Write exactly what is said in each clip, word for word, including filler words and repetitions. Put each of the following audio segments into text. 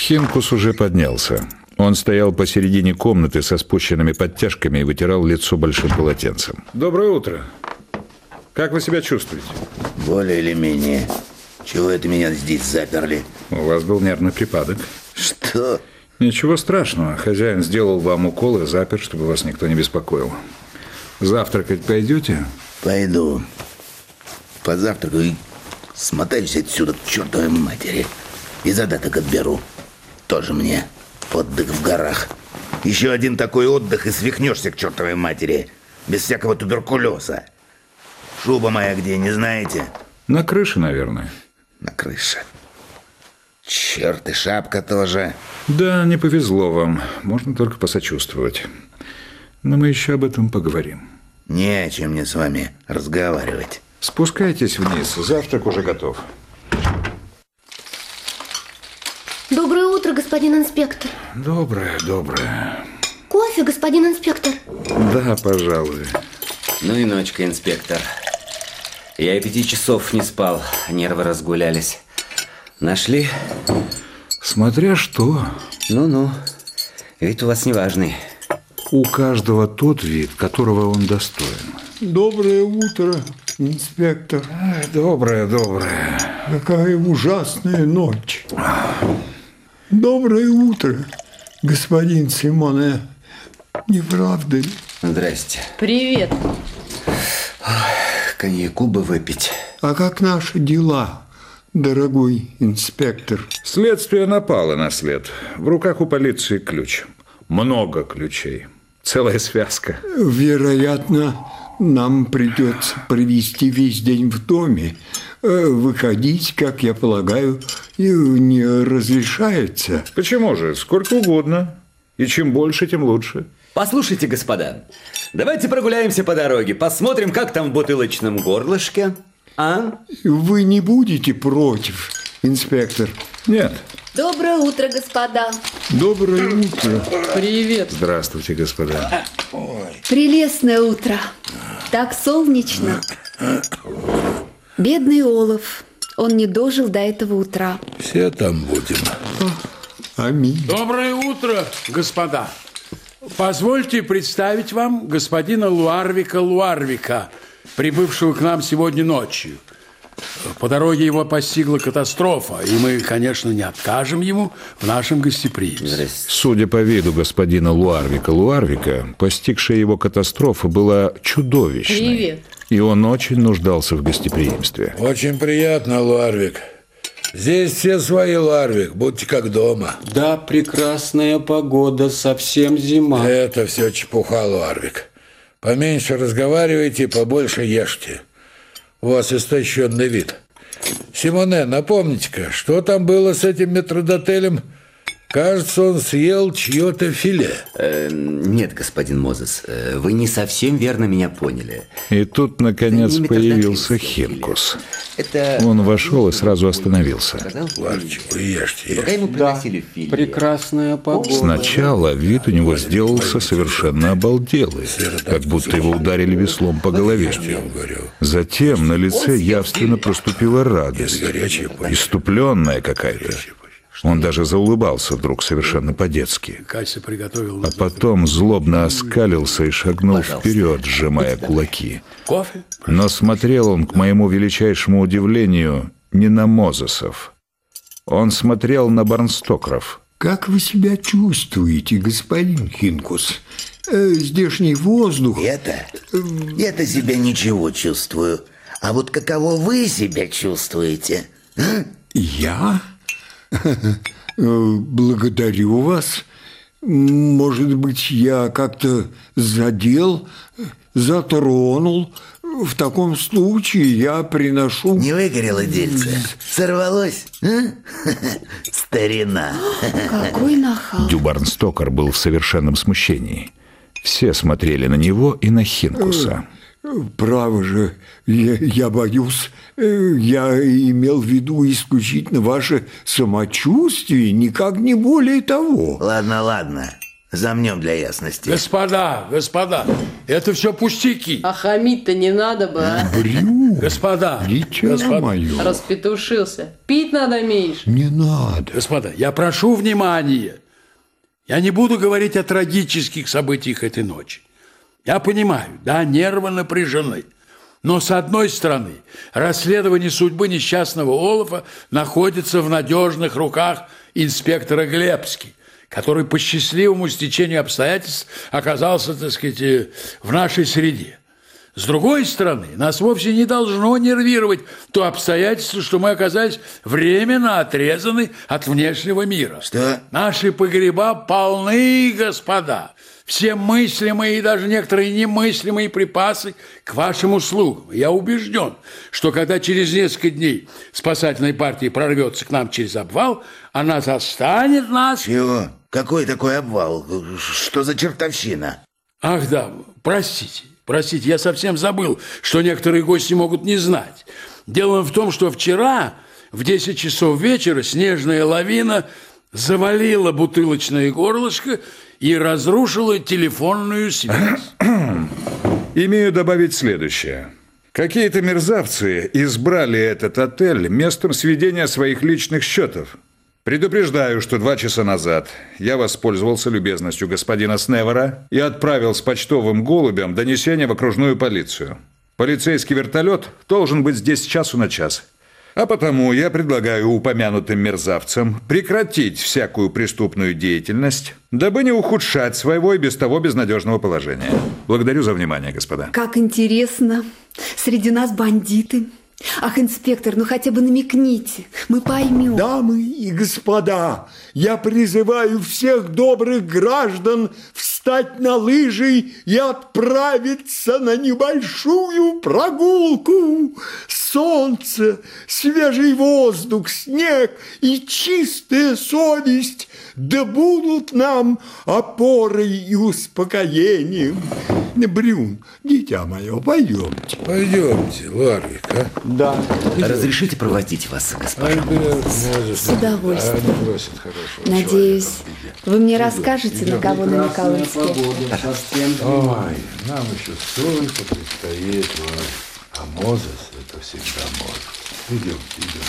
Хинкус уже поднялся. Он стоял посередине комнаты со спущенными подтяжками и вытирал лицо большим полотенцем. Доброе утро. Как вы себя чувствуете? Более или менее. Чего это меня здесь заперли? У вас был нервный припадок. Что? Ничего страшного. Хозяин сделал вам укол и запер, чтобы вас никто не беспокоил. Завтракать пойдете? Пойду. Позавтракаю и смотаюсь отсюда к чертовой матери. И задаток отберу. Тоже мне. Отдых в горах. Еще один такой отдых и свихнешься к чертовой матери. Без всякого туберкулеза. Шуба моя где, не знаете? На крыше, наверное. На крыше. Черт, и шапка тоже. Да, не повезло вам. Можно только посочувствовать. Но мы еще об этом поговорим. Не о чем мне с вами разговаривать. Спускайтесь вниз. Завтрак уже готов. Доброе утро, господин инспектор. Доброе, доброе. Кофе, господин инспектор? Да, пожалуй. Ну и ночка, инспектор. Я и пяти часов не спал, нервы разгулялись. Нашли? Смотря что. Ну-ну, вид у вас неважный. У каждого тот вид, которого он достоин. Доброе утро, инспектор. Доброе, доброе. Какая ужасная ночь. Доброе утро, господин Симоне. Не правда ли? Здрасте. Привет. Коньяку бы выпить. А как наши дела, дорогой инспектор? Следствие напало на след. В руках у полиции ключ. Много ключей. Целая связка. Вероятно, нам придется провести весь день в доме. Выходить, как я полагаю, не разрешается. Почему же? Сколько угодно. И чем больше, тем лучше. Послушайте, господа, давайте прогуляемся по дороге, посмотрим, как там в бутылочном горлышке. А? Вы не будете против, инспектор? Нет. Доброе утро, господа. Доброе утро. Привет. Здравствуйте, господа. Прелестное утро. Так солнечно. Бедный Олаф. Он не дожил до этого утра. Все там будем. Аминь. Доброе утро, господа. Позвольте представить вам господина Луарвика Луарвика, прибывшего к нам сегодня ночью. По дороге его постигла катастрофа, и мы, конечно, не откажем ему в нашем гостеприимстве. Судя по виду господина Луарвика Луарвика, постигшая его катастрофа была чудовищной. Привет. И он очень нуждался в гостеприимстве. Очень приятно, Луарвик. Здесь все свои, Луарвик, будьте как дома. Да, прекрасная погода, совсем зима. Это все чепуха, Луарвик. Поменьше разговаривайте, побольше ешьте. У вас истощенный вид. Симоне, напомните-ка, что там было с этим метрдотелем? Кажется, он съел чье-то филе. Э, нет, господин Мозес, э, вы не совсем верно меня поняли. И тут, наконец, появился Хинкус. Это... Он вошел и сразу остановился. Ларчик, вы ешьте, Пока ешьте. ему приносили филе. Прекрасная погода. Сначала вид у него сделался совершенно обалделый, как будто его ударили веслом по голове. Затем на лице явственно проступила радость, иступленная какая-то. Он даже заулыбался вдруг совершенно по-детски. Кася приготовил. А потом злобно оскалился и шагнул Пожалуйста. вперед, сжимая кулаки. Кофе? Но смотрел он, к моему величайшему удивлению, не на Мозесов. Он смотрел на Барнстокеров. Как вы себя чувствуете, господин Хинкус? Э, здешний воздух... Это? Я-то себя ничего чувствую. А вот каково вы себя чувствуете? А? Я? Благодарю вас. Может быть, я как-то задел, затронул. В таком случае я приношу... Не выгорело дельце? Сорвалось? А? Старина. Какой нахал. Дю Барнстокер был в совершенном смущении. Все смотрели на него и на Хинкуса. Право же, я, я боюсь, я имел в виду исключительно ваше самочувствие, никак не более того. Ладно, ладно. Замнем для ясности. Господа, господа, это все пустяки. А хамить-то не надо бы, а? Брю, Господа, дитя господа, мое, Распетушился. Пить надо меньше. не надо. господа, я прошу внимания. Я не буду говорить о трагических событиях этой ночи. Я понимаю, да, нервы напряжены. Но, с одной стороны, расследование судьбы несчастного Олафа находится в надежных руках инспектора Глебски, который по счастливому стечению обстоятельств оказался, так сказать, в нашей среде. С другой стороны, нас вовсе не должно нервировать то обстоятельство, что мы оказались временно отрезаны от внешнего мира. Что? Наши погреба полны, господа. Все мыслимые и даже некоторые немыслимые припасы к вашим услугам. Я убежден, что когда через несколько дней спасательная партия прорвется к нам через обвал, она застанет нас... Чего? Какой такой обвал? Что за чертовщина? Ах да, простите, простите, я совсем забыл, что некоторые гости могут не знать. Дело в том, что вчера в десять часов вечера снежная лавина завалила бутылочное горлышко и разрушила телефонную связь. Имею добавить следующее. Какие-то мерзавцы избрали этот отель местом сведения своих личных счетов. Предупреждаю, что два часа назад я воспользовался любезностью господина Сневера и отправил с почтовым голубем донесение в окружную полицию. Полицейский вертолет должен быть здесь с часу на час. А потому я предлагаю упомянутым мерзавцам прекратить всякую преступную деятельность, дабы не ухудшать своего и без того безнадежного положения. Благодарю за внимание, господа. Как интересно. Среди нас бандиты. Ах, инспектор, ну хотя бы намекните, мы поймем. Дамы и господа, я призываю всех добрых граждан встать на лыжи и отправиться на небольшую прогулку. Солнце, свежий воздух, снег и чистая совесть да будут нам опорой и успокоением. Брюн, дитя мое, пойдемте. Пойдемте, Ларвик, а? Да. Разрешите проводить вас, госпожа? С удовольствием. Надеюсь, вы мне расскажете, на кого намекал инспектор. Ой, нам еще столько предстоит, Ларвик. А Мозес — это всегда Мозес. Идем, идем.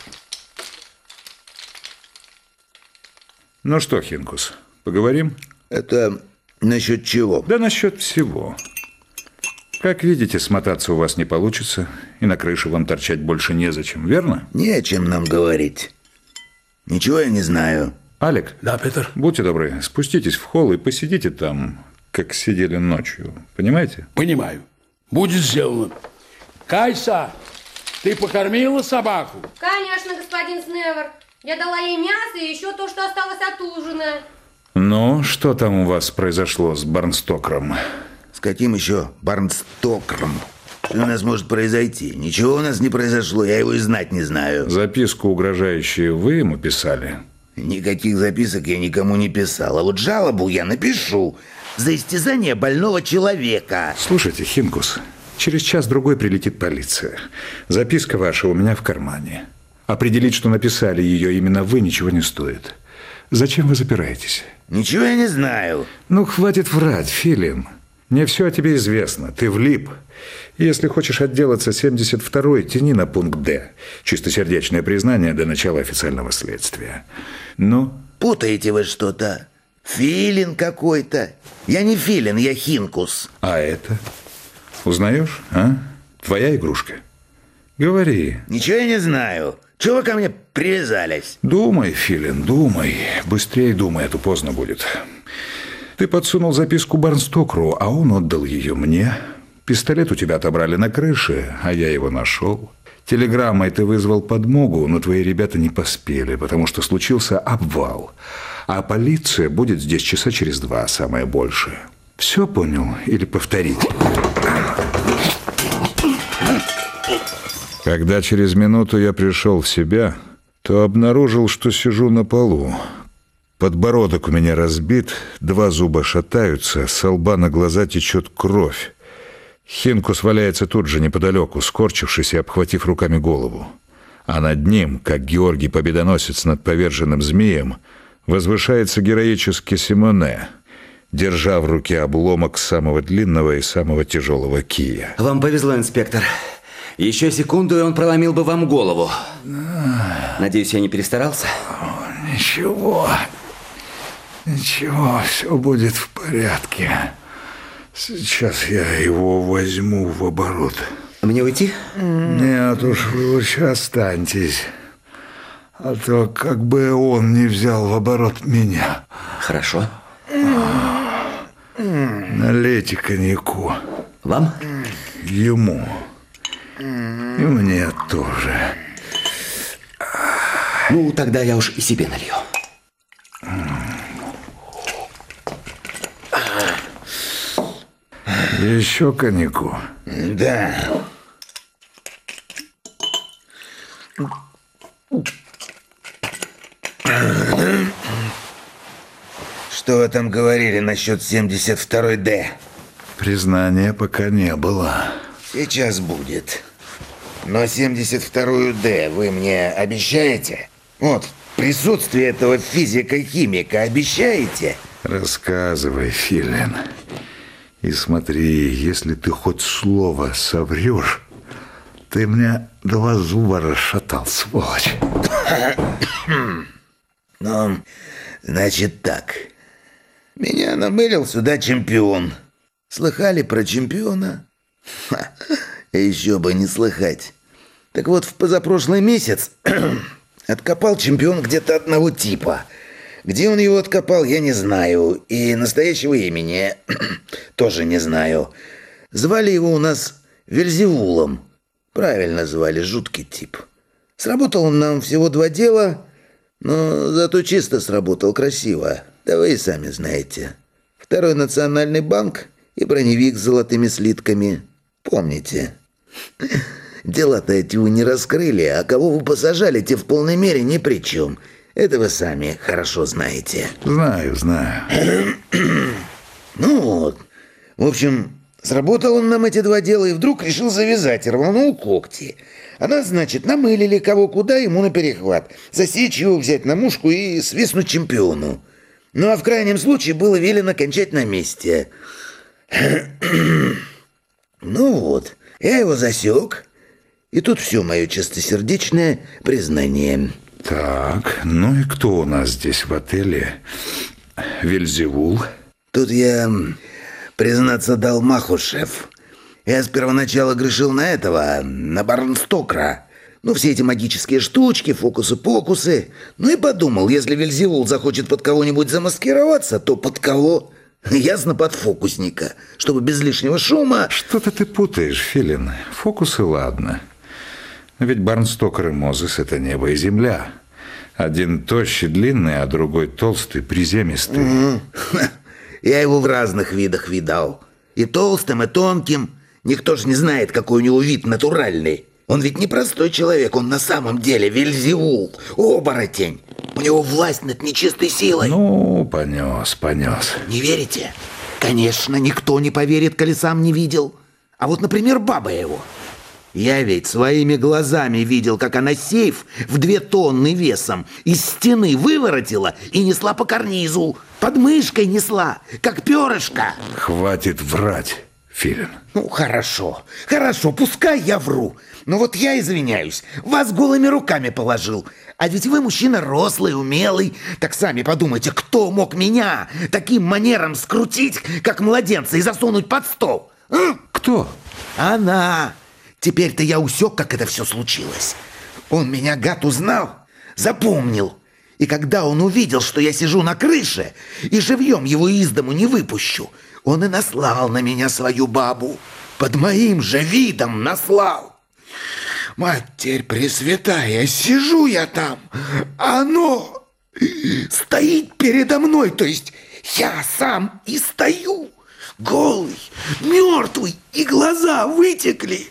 Ну что, Хинкус, поговорим? Это насчет чего? Да насчет всего. Как видите, смотаться у вас не получится, и на крыше вам торчать больше незачем, верно? Не о чем нам говорить. Ничего я не знаю. Алек? Да, Петр? Будьте добры, спуститесь в холл и посидите там, как сидели ночью. Понимаете? Понимаю. Будет сделано. Кайса, ты покормила собаку? Конечно, господин Сневер. Я дала ей мясо и еще то, что осталось от ужина. Ну, что там у вас произошло с Барнстокером? С каким еще Барнстокером? Что у нас может произойти? Ничего у нас не произошло, я его и знать не знаю. Записку угрожающую вы ему писали? Никаких записок я никому не писал. А вот жалобу я напишу за истязание больного человека. Слушайте, Хинкус, через час-другой прилетит полиция. Записка ваша у меня в кармане. Определить, что написали ее именно вы, ничего не стоит. Зачем вы запираетесь? Ничего я не знаю. Ну, хватит врать, Филин. Мне все о тебе известно. Ты влип. Если хочешь отделаться семьдесят второй, тяни на пункт «Д». Чистосердечное признание до начала официального следствия. Ну? Путаете вы что-то. Филин какой-то. Я не Филин, я Хинкус. А это? Узнаешь, а? Твоя игрушка? Говори. Ничего я не знаю. Чего вы ко мне привязались? Думай, Филин, думай. Быстрее думай, а то поздно будет. Ты подсунул записку Барнстокеру, а он отдал ее мне. Пистолет у тебя отобрали на крыше, а я его нашел. Телеграммой ты вызвал подмогу, но твои ребята не поспели, потому что случился обвал. А полиция будет здесь часа через два, самое большее. Все понял? Или повторить? Когда через минуту я пришел в себя, то обнаружил, что сижу на полу. Подбородок у меня разбит, два зуба шатаются, со лба на глаза течет кровь. Хинкус валяется тут же неподалеку, скорчившись и обхватив руками голову. А над ним, как Георгий Победоносец над поверженным змеем, возвышается героически Симоне. держа в руке обломок самого длинного и самого тяжелого кия. Вам повезло, инспектор. Еще секунду, и он проломил бы вам голову. Надеюсь, я не перестарался? Ничего. Ничего, все будет в порядке. Сейчас я его возьму в оборот. Мне уйти? Нет уж, вы лучше останьтесь. А то как бы он не взял в оборот меня. Хорошо. Налейте коньяку. Вам? Ему. И мне тоже. Ну, тогда я уж и себе налью. Еще коньяку? Да. Что вы там говорили насчет семьдесят второй Д? Признания пока не было. Сейчас будет. Но семьдесят вторую Д вы мне обещаете? Вот, в присутствии этого физика-химика обещаете? Рассказывай, Филин. И смотри, если ты хоть слово соврешь, ты мне два зуба расшатал, сволочь. Ну, значит так. Меня намылил сюда чемпион. Слыхали про чемпиона? Ха, еще бы не слыхать. Так вот, в позапрошлый месяц откопал чемпион где-то одного типа. Где он его откопал, я не знаю. И настоящего имени тоже не знаю. Звали его у нас Вельзевулом. Правильно звали, жуткий тип. Сработал он нам всего два дела, но зато чисто сработал, красиво. Да вы и сами знаете. Второй национальный банк и броневик с золотыми слитками. Помните? Дела-то эти вы не раскрыли, а кого вы посажали, те в полной мере ни при чем. Это вы сами хорошо знаете. Знаю, знаю. Ну вот. В общем, сработал он нам эти два дела и вдруг решил завязать, рванул когти. А нас, значит, намылили кого куда ему наперехват. Засечь его, взять на мушку и свистнуть чемпиону. Ну а в крайнем случае было велено кончать на месте. Ну вот, я его засек. И тут все мое чистосердечное признание. Так, ну и кто у нас здесь в отеле? Вельзевул? Тут я, признаться, дал маху, шеф. Я с первоначала грешил на этого, на Барнстокера. Ну, все эти магические штучки, фокусы-покусы. Ну и подумал, если Вельзевул захочет под кого-нибудь замаскироваться, то под кого? Ясно, под фокусника. Чтобы без лишнего шума... Что-то ты путаешь, Филин. Фокусы, ладно. Ведь Барнстокер и Мозес — это небо и земля. Один тощий, длинный, а другой толстый, приземистый. Угу. Я его в разных видах видал. И толстым, и тонким. Никто ж не знает, какой у него вид натуральный. Он ведь не простой человек, он на самом деле Вельзевул, оборотень. У него власть над нечистой силой. Ну, понес, понес. Не верите? Конечно, никто не поверит, коли сам не видел. А вот, например, баба его. Я ведь своими глазами видел, как она сейф в две тонны весом из стены выворотила и несла по карнизу. Под мышкой несла, как перышко. Хватит врать, Филин. Ну, хорошо, хорошо, пускай я вру. Но вот я, извиняюсь, вас голыми руками положил. А ведь вы мужчина рослый, умелый. Так сами подумайте, кто мог меня таким манером скрутить, как младенца, и засунуть под стол? А? Кто? Она. Теперь-то я усек, как это все случилось. Он меня, гад, узнал, запомнил. И когда он увидел, что я сижу на крыше и живьем его из дому не выпущу, он и наслал на меня свою бабу. Под моим же видом наслал. Матерь Пресвятая, сижу я там, а оно стоит передо мной, то есть я сам и стою, голый, мертвый, и глаза вытекли.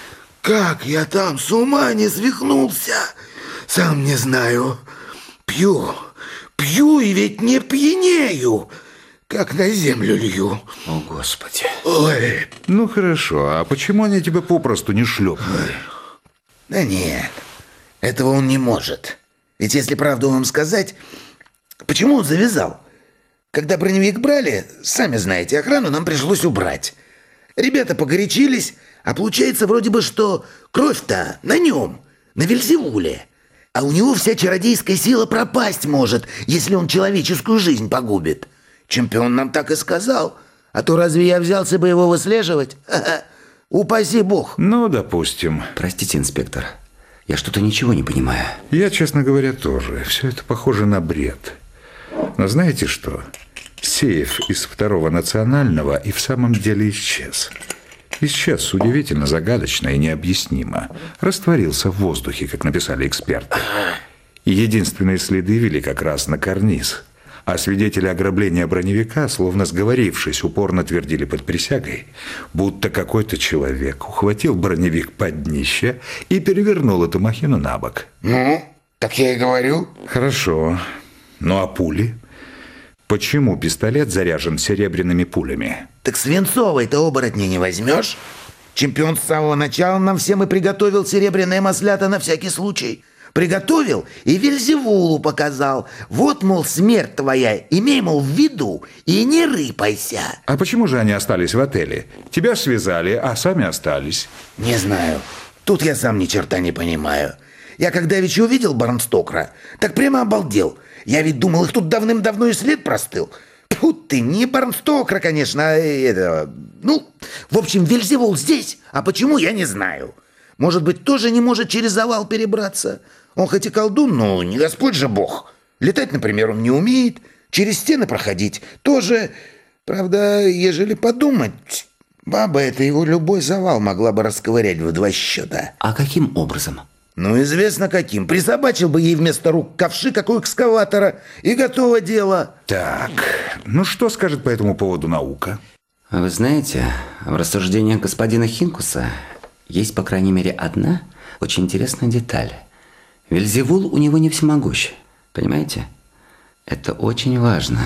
Как я там с ума не свихнулся, сам не знаю. Пью, пью и ведь не пьянею, как на землю лью. О, Господи. Ой. Ну, хорошо, а почему они тебя попросту не шлепнули? Да нет, этого он не может. Ведь если правду вам сказать, почему он завязал? Когда броневик брали, сами знаете, охрану нам пришлось убрать. Ребята погорячились, а получается вроде бы, что кровь-то на нем, на Вельзевуле. А у него вся чародейская сила пропасть может, если он человеческую жизнь погубит. Чемпион нам так и сказал. А то разве я взялся бы его выслеживать? Ха-ха. Упаси бог. Ну, допустим. Простите, инспектор, я что-то ничего не понимаю. Я, честно говоря, тоже. Все это похоже на бред. Но знаете что? Сейф из второго национального и в самом деле исчез. Исчез удивительно, загадочно и необъяснимо. Растворился в воздухе, как написали эксперты. И единственные следы вели как раз на карниз. А свидетели ограбления броневика, словно сговорившись, упорно твердили под присягой, будто какой-то человек ухватил броневик под днище и перевернул эту махину на бок. Ну, так я и говорю. Хорошо. Ну а пули? Почему пистолет заряжен серебряными пулями? Так свинцовой-то оборотни не возьмешь? Чемпион с самого начала нам всем и приготовил серебряные маслята на всякий случай. Приготовил и Вельзевулу показал. Вот, мол, смерть твоя, имей, мол, в виду, и не рыпайся. А почему же они остались в отеле? Тебя связали, а сами остались. Не знаю. Тут я сам ни черта не понимаю. Я когда ведь увидел Барнстокера, так прямо обалдел. Я ведь думал, их тут давным-давно и след простыл. Тьфу ты, не Барнстокера, конечно, а это... Ну, в общем, Вельзевул здесь, а почему, я не знаю. Может быть, тоже не может через завал перебраться. Он хоть и колдун, но не Господь же Бог. Летать, например, он не умеет. Через стены проходить тоже. Правда, ежели подумать, баба эта его любой завал могла бы расковырять в два счета. А каким образом? Ну, известно каким. Присобачил бы ей вместо рук ковши, как у экскаватора, и готово дело. Так, ну что скажет по этому поводу наука? Вы знаете, в рассуждениях господина Хинкуса есть, по крайней мере, одна очень интересная деталь. Вельзевул у него не всемогущ, понимаете? Это очень важно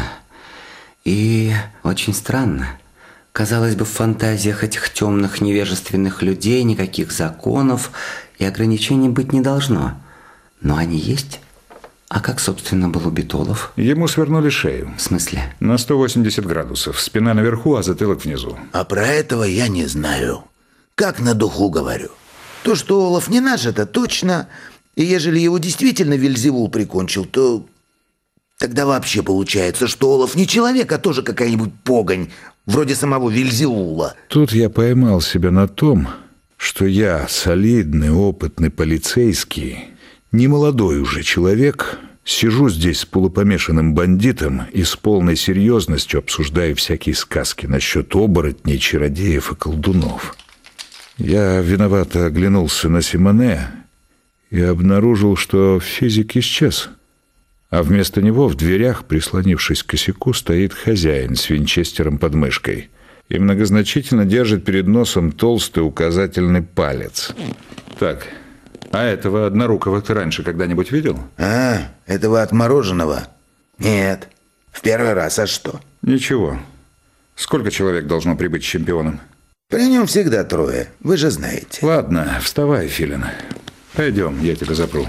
и очень странно. Казалось бы, в фантазиях этих темных невежественных людей никаких законов и ограничений быть не должно. Но они есть. А как, собственно, был убит Олаф? Ему свернули шею. В смысле? На сто восемьдесят градусов. Спина наверху, а затылок внизу. А про этого я не знаю. Как на духу говорю. То, что Олаф не наш, это точно. И ежели его действительно Вельзевул прикончил, то тогда вообще получается, что Олаф не человек, а тоже какая-нибудь погонь, вроде самого Вельзевула. Тут я поймал себя на том, что я солидный, опытный полицейский, немолодой уже человек, сижу здесь с полупомешанным бандитом и с полной серьезностью обсуждаю всякие сказки насчет оборотней, чародеев и колдунов. Я виновато оглянулся на Симоне и обнаружил, что физик исчез. А вместо него в дверях, прислонившись к косяку, стоит хозяин с винчестером под мышкой и многозначительно держит перед носом толстый указательный палец. Так, а этого однорукого ты раньше когда-нибудь видел? А, этого отмороженного? Нет, в первый раз, а что? Ничего. Сколько человек должно прибыть с чемпионом? При нем всегда трое, вы же знаете. Ладно, вставай, Филин. Пойдем, я тебя запру.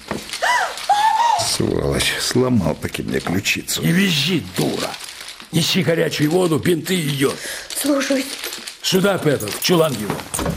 Сволочь, сломал таки мне ключицу. Не визжи, дура. Неси горячую воду, бинты и йод. Слушаюсь. Сюда, Петр, в чулан его.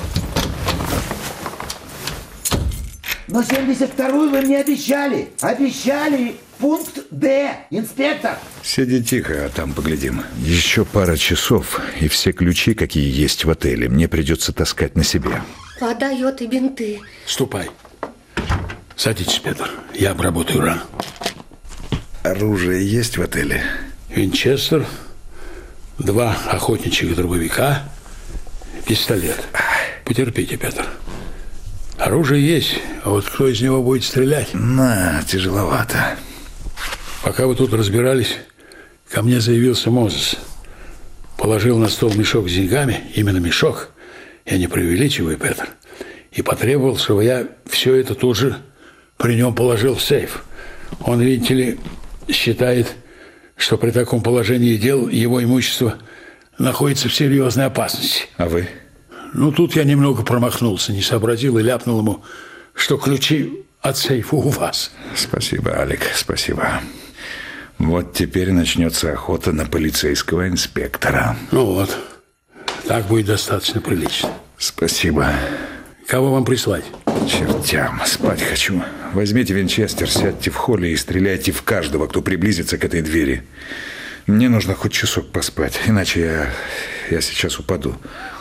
Но семьдесят вторую вы мне обещали. Обещали. Пункт Д, инспектор. Сиди тихо, а там поглядим. Еще пара часов, и все ключи, какие есть в отеле, мне придется таскать на себе. Вода, йод и бинты. Ступай. Садитесь, Петр. Я обработаю рану. Оружие есть в отеле? Винчестер, два охотничьих дробовика, пистолет. Потерпите, Петр. Оружие есть, а вот кто из него будет стрелять? На, тяжеловато. Пока вы тут разбирались, ко мне заявился Мозес. Положил на стол мешок с деньгами, именно мешок, я не преувеличиваю, Петр, и потребовал, чтобы я все это тут же при нем положил в сейф. Он, видите ли, считает, что при таком положении дел его имущество находится в серьезной опасности. А вы? Ну, тут я немного промахнулся, не сообразил и ляпнул ему, что ключи от сейфа у вас. Спасибо, Алик, спасибо. Вот теперь начнется охота на полицейского инспектора. Ну вот, так будет достаточно прилично. Спасибо. Кого вам прислать? Чертям, спать хочу. Возьмите винчестер, сядьте в холле и стреляйте в каждого, кто приблизится к этой двери. Мне нужно хоть часок поспать, иначе я, я сейчас упаду.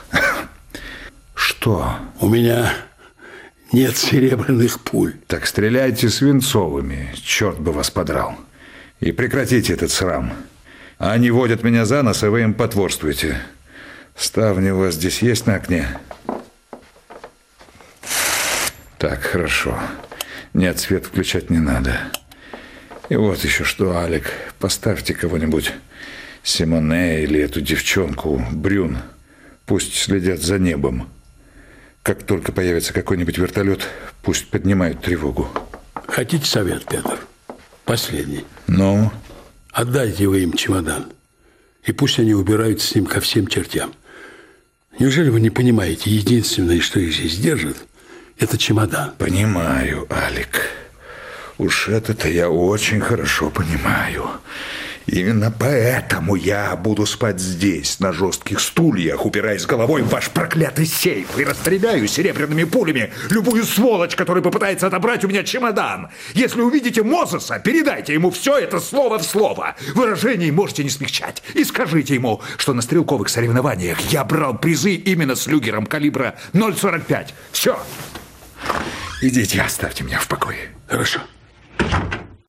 Что? У меня нет серебряных пуль. Так стреляйте свинцовыми, черт бы вас подрал. И прекратите этот срам. Они водят меня за нос, а вы им потворствуете. Ставни у вас здесь есть на окне? Так, хорошо. Нет, свет включать не надо. И вот еще что, Алик, поставьте кого-нибудь, Симоне или эту девчонку, Брюн. Пусть следят за небом. Как только появится какой-нибудь вертолет, пусть поднимают тревогу. Хотите совет, Петр? Последний. Ну? Отдайте вы им чемодан. И пусть они убираются с ним ко всем чертям. Неужели вы не понимаете, единственное, что их здесь держит, это чемодан? Понимаю, Алик. Уж это-то я очень хорошо понимаю. Именно поэтому я буду спать здесь, на жестких стульях, упираясь головой в ваш проклятый сейф и расстреляю серебряными пулями любую сволочь, которая попытается отобрать у меня чемодан. Если увидите Мозеса, передайте ему все это слово в слово. Выражений можете не смягчать. И скажите ему, что на стрелковых соревнованиях я брал призы именно с люгером калибра ноль сорок пять. Все. Идите, оставьте меня в покое. Хорошо.